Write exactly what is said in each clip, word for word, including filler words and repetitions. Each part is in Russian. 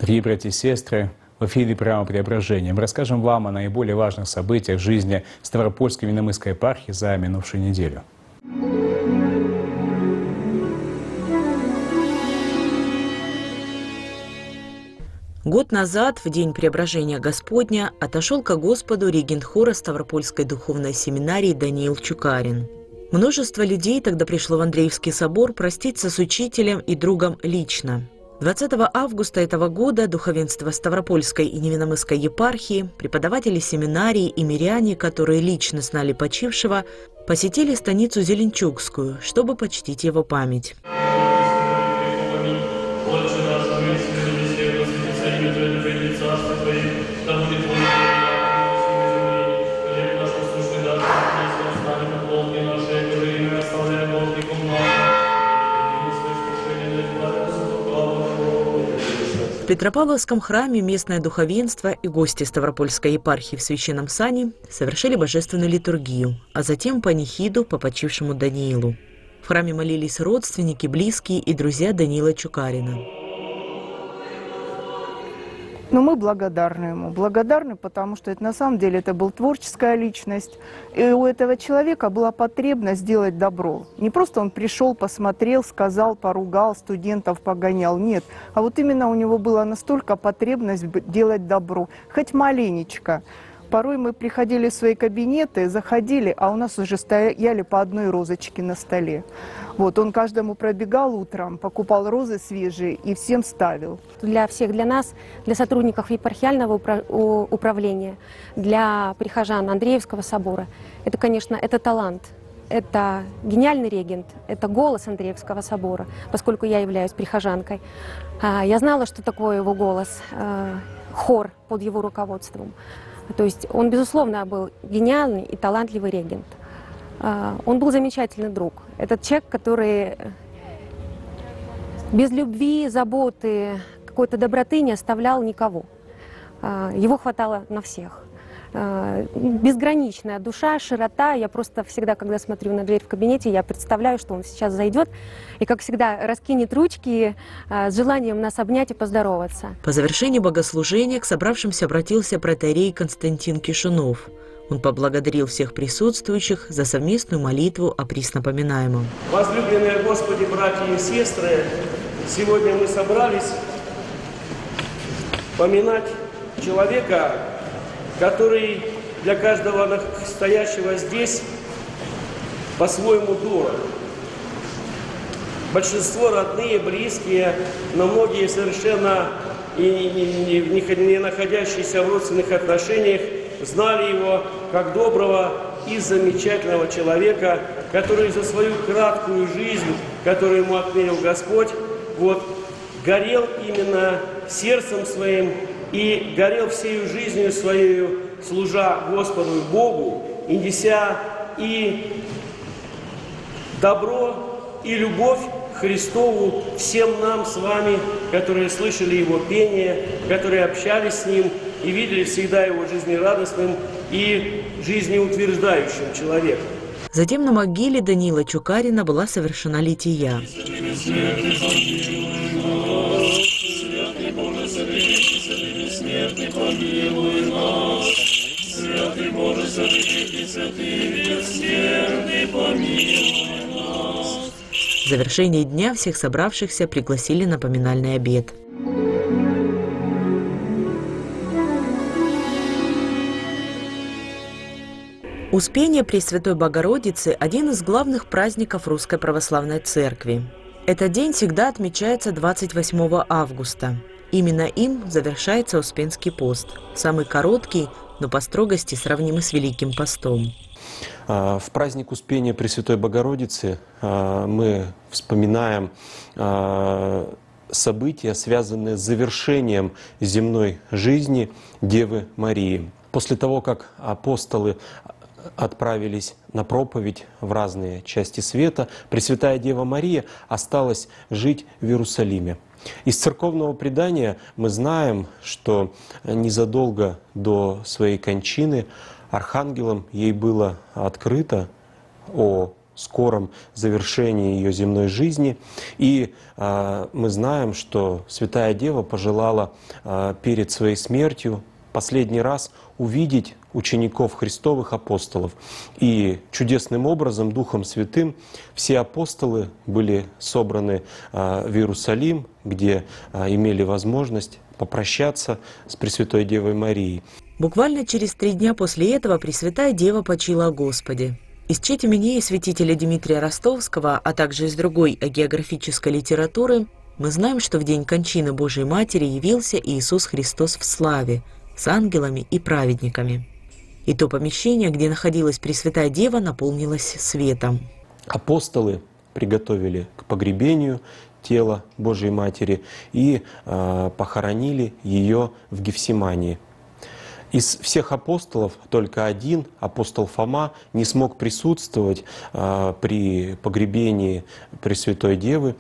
Дорогие братья и сестры, в эфире программы «Преображение» мы расскажем вам о наиболее важных событиях жизни Ставропольской Винномысской епархии за минувшую неделю. Год назад, в день Преображения Господня, отошел ко Господу регент хора Ставропольской духовной семинарии Даниил Чукарин. Множество людей тогда пришло в Андреевский собор проститься с учителем и другом лично. двадцатого августа этого года духовенство Ставропольской и Невинномысской епархии, преподаватели семинарии и миряне, которые лично знали почившего, посетили станицу Зеленчукскую, чтобы почтить его память. В Петропавловском храме местное духовенство и гости Ставропольской епархии в священном сане совершили божественную литургию, а затем панихиду по почившему Даниилу. В храме молились родственники, близкие и друзья Даниила Чукарина. Но мы благодарны ему. Благодарны, потому что это, на самом деле это была творческая личность. И у этого человека была потребность сделать добро. Не просто он пришел, посмотрел, сказал, поругал, студентов погонял. Нет. А вот именно у него была настолько потребность делать добро. Хоть маленечко. Порой мы приходили в свои кабинеты, заходили, а у нас уже стояли по одной розочке на столе. Вот, он каждому пробегал утром, покупал розы свежие и всем ставил. Для всех, для нас, для сотрудников епархиального управления, для прихожан Андреевского собора, это, конечно, это талант. Это гениальный регент, это голос Андреевского собора, поскольку я являюсь прихожанкой. Я знала, что такое его голос, хор под его руководством. То есть он, безусловно, был гениальный и талантливый регент. Он был замечательный друг. Этот человек, который без любви, заботы, какой-то доброты не оставлял никого. Его хватало на всех. Безграничная душа, широта. Я просто всегда, когда смотрю на дверь в кабинете, я представляю, что он сейчас зайдет и, как всегда, раскинет ручки с желанием нас обнять и поздороваться. По завершении богослужения к собравшимся обратился протоиерей Константин Кишунов. Он поблагодарил всех присутствующих за совместную молитву о приснопоминаемом. Возлюбленные Господи, братья и сестры, сегодня мы собрались поминать человека, который для каждого стоящего здесь по-своему дорог. Большинство родные, близкие, но многие совершенно и не находящиеся в родственных отношениях знали его как доброго и замечательного человека, который за свою краткую жизнь, которую ему отмерил Господь, вот, горел именно сердцем своим и горел всею жизнью своей, служа Господу и Богу, и неся и добро, и любовь Христову всем нам с вами, которые слышали Его пение, которые общались с Ним и видели всегда Его жизнерадостным и жизнеутверждающим человеком. Затем на могиле Даниила Чукарина была совершена лития. В завершении дня всех собравшихся пригласили на поминальный обед. Успение Пресвятой Богородицы – один из главных праздников Русской Православной Церкви. Этот день всегда отмечается двадцать восьмого августа. Именно им завершается Успенский пост, самый короткий, но по строгости сравнимый с Великим постом. В праздник Успения Пресвятой Богородицы мы вспоминаем события, связанные с завершением земной жизни Девы Марии. После того, как апостолы отправились на проповедь в разные части света, Пресвятая Дева Мария осталась жить в Иерусалиме. Из церковного предания мы знаем, что незадолго до своей кончины архангелом ей было открыто о скором завершении ее земной жизни. И э, мы знаем, что Святая Дева пожелала э, перед своей смертью последний раз увидеть учеников Христовых апостолов. И чудесным образом, Духом Святым, все апостолы были собраны э, в Иерусалим, где э, имели возможность попрощаться с Пресвятой Девой Марией. Буквально через три дня после этого Пресвятая Дева почила о Господе. Из Четименеи святителя Дмитрия Ростовского, а также из другой агеографической литературы, мы знаем, что в день кончины Божией Матери явился Иисус Христос в славе, с ангелами и праведниками. И то помещение, где находилась Пресвятая Дева, наполнилось светом. Апостолы приготовили к погребению тело Божией Матери и э, похоронили ее в Гефсимании. Из всех апостолов только один, апостол Фома, не смог присутствовать э, при погребении Пресвятой Девы,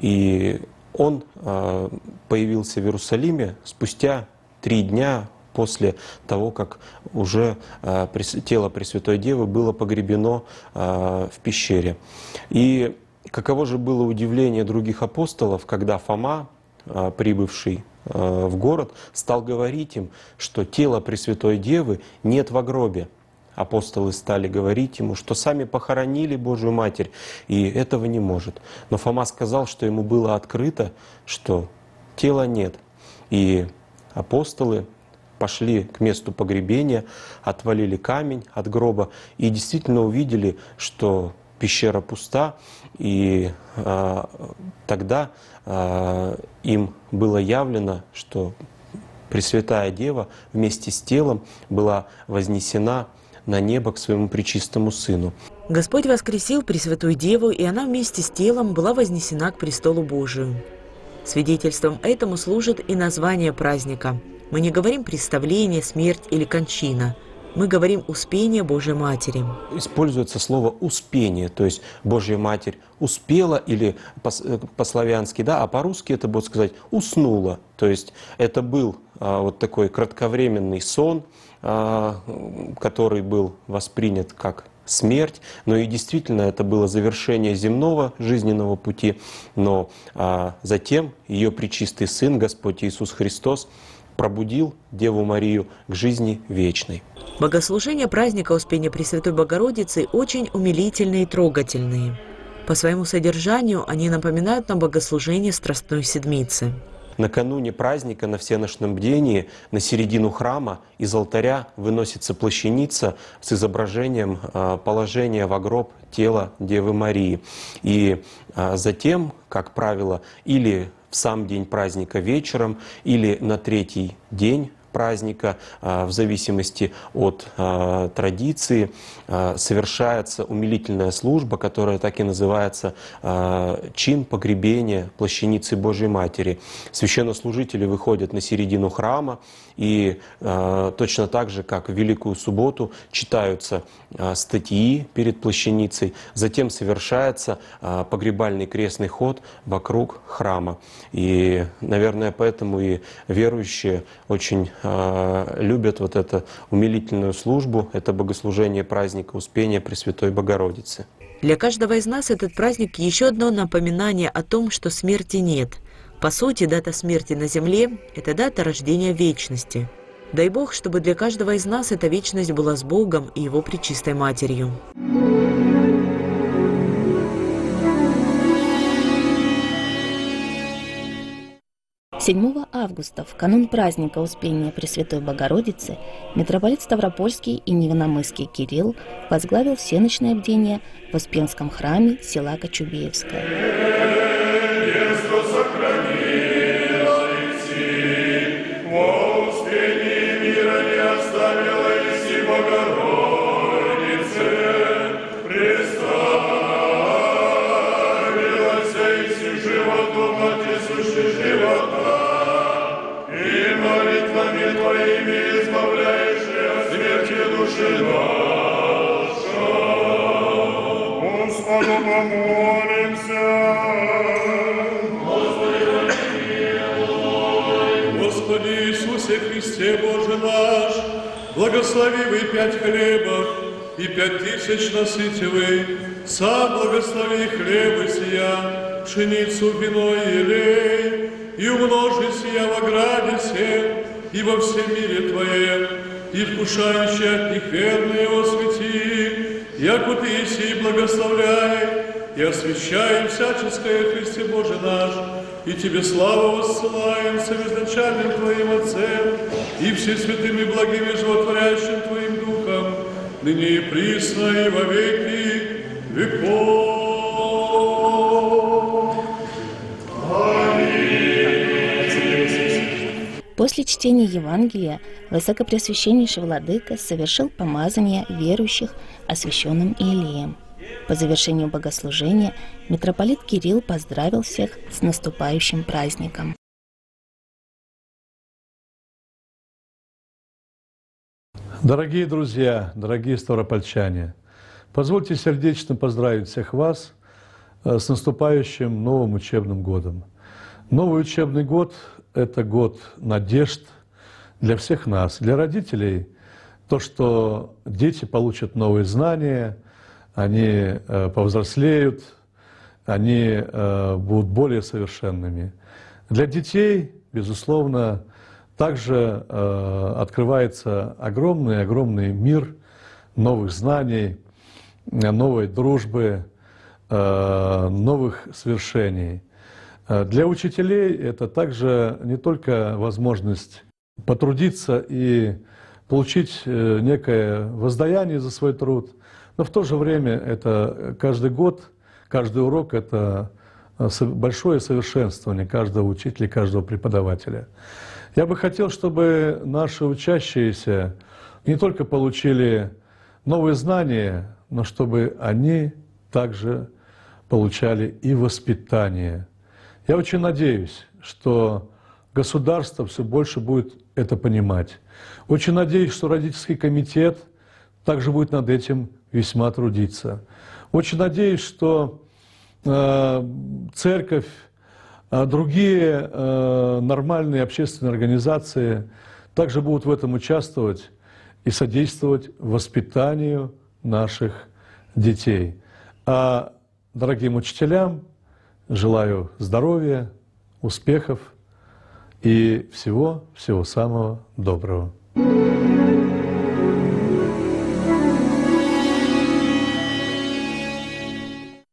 и он э, появился в Иерусалиме спустя три дня после того, как уже э, тело Пресвятой Девы было погребено э, в пещере. И каково же было удивление других апостолов, когда Фома, э, прибывший э, в город, стал говорить им, что тело Пресвятой Девы нет во гробе. Апостолы стали говорить ему, что сами похоронили Божию Матерь, и этого не может. Но Фома сказал, что ему было открыто, что тела нет. И апостолы пошли к месту погребения, отвалили камень от гроба и действительно увидели, что пещера пуста, и э, тогда э, им было явлено, что Пресвятая Дева вместе с телом была вознесена на небо к своему пречистому Сыну. Господь воскресил Пресвятую Деву, и она вместе с телом была вознесена к престолу Божию. Свидетельством этому служит и название праздника. Мы не говорим представление, смерть или кончина. Мы говорим успение Божьей Матери. Используется слово «успение», то есть Божья Матерь успела, или по-славянски, да, а по-русски это будет сказать «уснула». То есть это был а, вот такой кратковременный сон, а, который был воспринят как смерть, но и действительно это было завершение земного жизненного пути, но а, затем ее пречистый Сын, Господь Иисус Христос, пробудил Деву Марию к жизни вечной. Богослужения праздника Успения Пресвятой Богородицы очень умилительные и трогательные. По своему содержанию они напоминают нам богослужение Страстной Седмицы. Накануне праздника на всеношном бдении на середину храма из алтаря выносится плащаница с изображением положения во гроб тела Девы Марии. И затем, как правило, или в сам день праздника вечером, или на третий день праздника, в зависимости от традиции, совершается умилительная служба, которая так и называется чин погребения плащаницы Божьей Матери. Священнослужители выходят на середину храма, и точно так же, как в Великую Субботу, читаются статьи перед плащаницей, затем совершается погребальный крестный ход вокруг храма. И, наверное, поэтому и верующие очень любят вот эту умилительную службу, это богослужение праздника Успения Пресвятой Богородицы. Для каждого из нас этот праздник еще одно напоминание о том, что смерти нет. По сути, дата смерти на земле – это дата рождения вечности. Дай Бог, чтобы для каждого из нас эта вечность была с Богом и Его Пречистой Матерью. седьмого августа, в канун праздника Успения Пресвятой Богородицы, митрополит Ставропольский и Невиномысский Кирилл возглавил всеночное бдение в Успенском храме села Кочубеевское. Господи Иисусе Христе Боже наш, благослови вы пять хлебов и пять тысяч насытивый, сам благослови хлебы сия, пшеницу, вино и елей, и умножи сия в ограде всем и во всем мире Твоем, и вкушающие от них верные освети, яко Ты еси благословляй, и освящаем всяческое Христе Боже наш, и Тебе славу воссылаем с изначальным Твоим Отцем, и все святыми благими животворящим Твоим Духом, ныне и присно, и во веки веков. После чтения Евангелия Высокопреосвященнейший Владыка совершил помазание верующих освященным Иелеем. По завершению богослужения митрополит Кирилл поздравил всех с наступающим праздником. Дорогие друзья, дорогие ставропольчане, позвольте сердечно поздравить всех вас с наступающим новым учебным годом. Новый учебный год – это год надежд для всех нас, для родителей. То, что дети получат новые знания, они повзрослеют, они будут более совершенными. Для детей, безусловно, также открывается огромный-огромный мир новых знаний, новой дружбы, новых свершений. Для учителей это также не только возможность потрудиться и получить некое воздаяние за свой труд, но в то же время это каждый год, каждый урок – это большое совершенствование каждого учителя, каждого преподавателя. Я бы хотел, чтобы наши учащиеся не только получили новые знания, но чтобы они также получали и воспитание. Я очень надеюсь, что государство все больше будет это понимать. Очень надеюсь, что родительский комитет также будет над этим весьма трудиться. Очень надеюсь, что э, церковь, э, другие э, нормальные общественные организации также будут в этом участвовать и содействовать воспитанию наших детей. А дорогим учителям желаю здоровья, успехов и всего-всего самого доброго.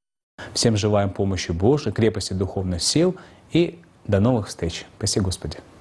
Всем желаем помощи Божией, крепости духовных сил и до новых встреч. Спаси Господи.